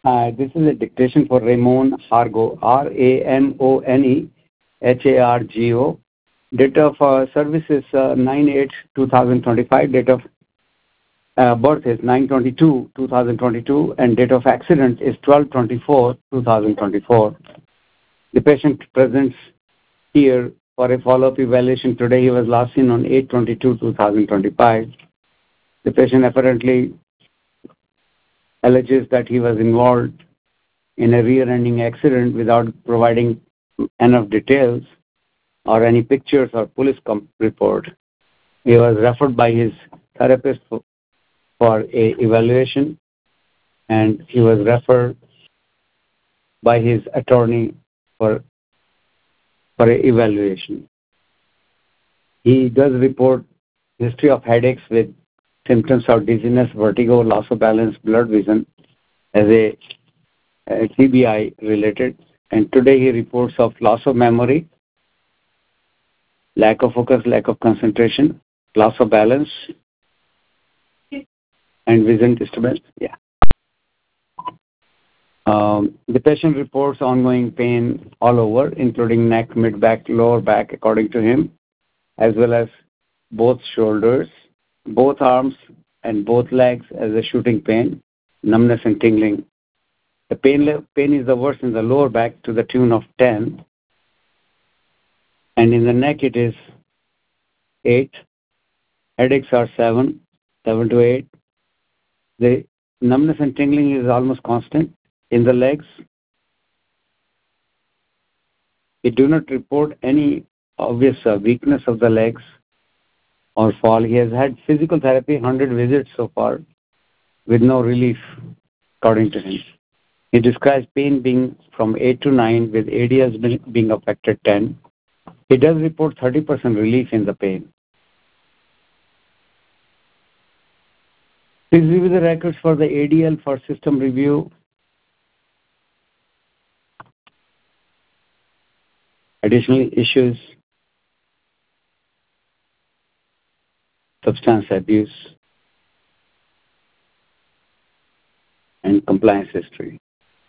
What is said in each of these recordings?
This is a dictation for Ramon Hargo, Ramonehargo. Date of service is 9/8/2025. Date of birth is 9/22/2022, and date of accident is 12/24/2024. The patient presents here for a follow-up evaluation today. He was last seen on 8/22/2025. The patient apparently alleges that he was involved in a rear-ending accident without providing enough details or any pictures or police report. He was referred by his therapist for a evaluation, and he was referred by his attorney for a evaluation. He does report history of headaches with symptoms of dizziness, vertigo, loss of balance, blurred vision as a TBI related. And today he reports of loss of memory, lack of focus, lack of concentration, loss of balance, and vision disturbance. The patient reports ongoing pain all over, including neck, mid-back, lower back, according to him, as well as both shoulders, both arms, and both legs as a shooting pain, numbness and tingling. The pain is the worst in the lower back to the tune of 10, and in the neck it is 8. Headaches are 7 to 8. The numbness and tingling is almost constant in the legs. He do not report any obvious weakness of the legs or fall. He has had physical therapy, 100 visits so far, with no relief, according to him. He describes pain being from 8 to 9, with ADLs being affected 10. He does report 30% relief in the pain. Please review the records for the ADL for system review. Additional issues: substance abuse and compliance history.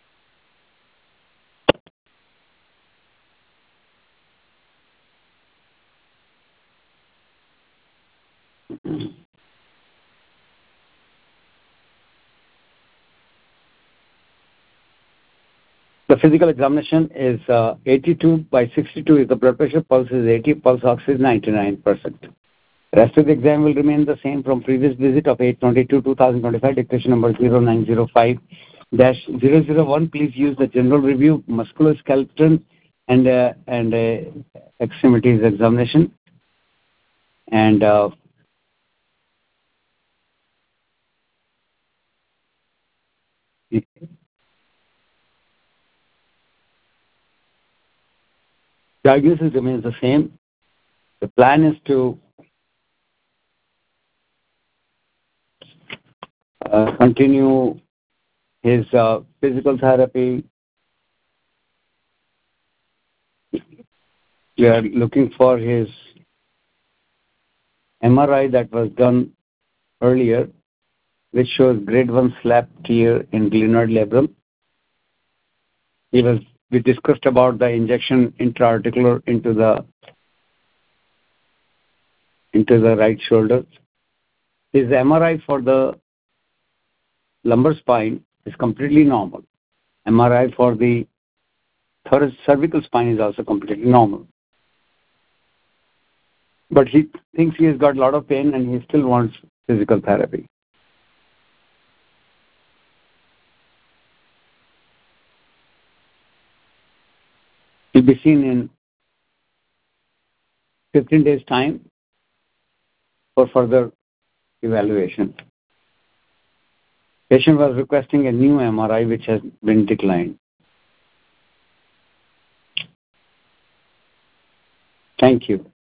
The physical examination is 82/62 is the blood pressure, pulse is 80, pulse ox is 99%. Rest of the exam will remain the same from previous visit of 8/22/2025, dictation number 0905-001. Please use the general review, musculoskeletal and extremities examination. And diagnosis remains the same. The plan is to continue his physical therapy. We are looking for his MRI that was done earlier, which shows grade 1 slap tear in glenoid labrum. We discussed about the injection intra-articular into the right shoulder. His MRI for the lumbar spine is completely normal. MRI for the cervical spine is also completely normal. But he thinks he has got a lot of pain and he still wants physical therapy. He'll be seen in 15 days' time for further evaluation. Patient was requesting a new MRI which has been declined. Thank you.